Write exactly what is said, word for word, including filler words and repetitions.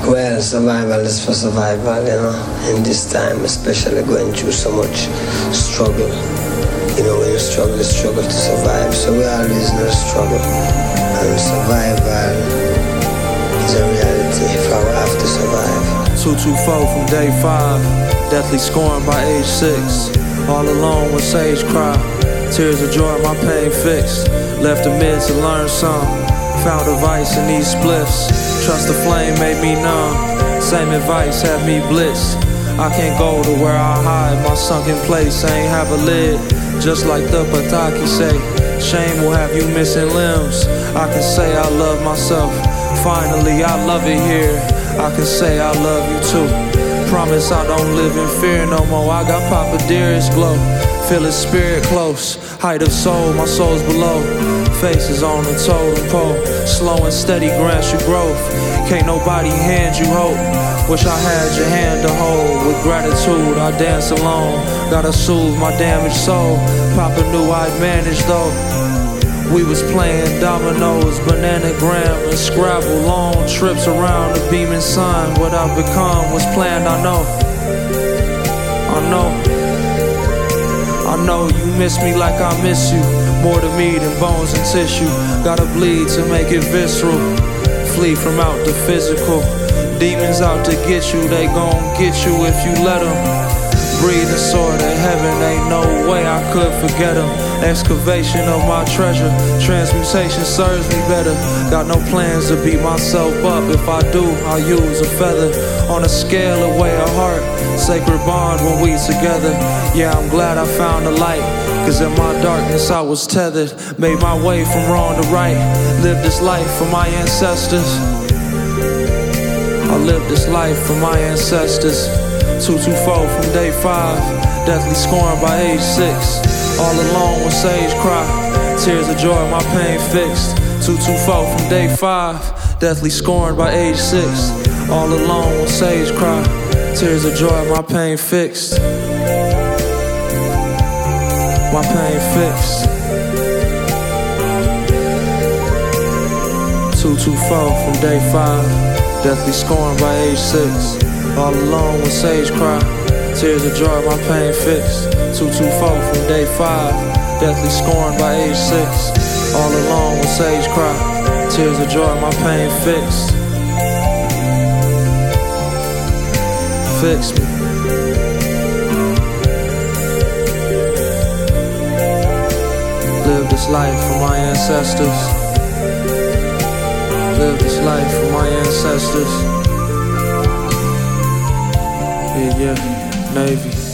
Well, survival is for survival, you know. In this time, especially going through so much struggle. You know, when you struggle, you struggle to survive. So we always know struggle. And survival is a reality if I will have to survive. two two four from day five, deathly scorned by age six. All alone with sage cry, tears of joy, my pain fixed. Left the mid to learn some, found advice in these spliffs. Trust the flame made me numb, same advice had me blitzed. I can't go to where I hide, my sunken place ain't have a lid. Just like the Pataki say, shame will have you missing limbs. I can say I love myself, finally I love it here. I can say I love you too. Promise I don't live in fear no more. I got Papa Dearest glow, feel his spirit close. Height of soul, my soul's below. Faces on the totem pole, slow and steady grants you growth. Can't nobody hand you hope. Wish I had your hand to hold. With gratitude I dance alone. Gotta soothe my damaged soul. Papa knew I'd manage though. We was playing dominoes, bananagram and Scrabble. Long trips around the beaming sun. What I've become was planned, I know. I know. I know you miss me like I miss you. More to me than bones and tissue. Gotta bleed to make it visceral. Flee from out the physical. Demons out to get you, they gon' get you if you let them. Breathe the sword of heaven, ain't no way I could forget them. Excavation of my treasure, transmutation serves me better. Got no plans to beat myself up, if I do, I'll use a feather. On a scale of way of heart, sacred bond when we together. Yeah, I'm glad I found the light, cause in my darkness I was tethered. Made my way from wrong to right, lived this life for my ancestors. I lived this life for my ancestors. two two four from day five, deathly scorned by age six. All alone with sage cry, tears of joy, my pain fixed. two two four from day five, deathly scorned by age six. All alone with sage cry, tears of joy, my pain fixed. My pain fixed. two two four from day five, deathly scorned by age six. All alone with sage cry, tears of joy, my pain fixed. two two four from day five, deathly scorned by age six. All alone with sage cry, tears of joy, my pain fixed. Fix me. Live this life for my ancestors. Live this life for my ancestors. Yeah, yeah, Navy.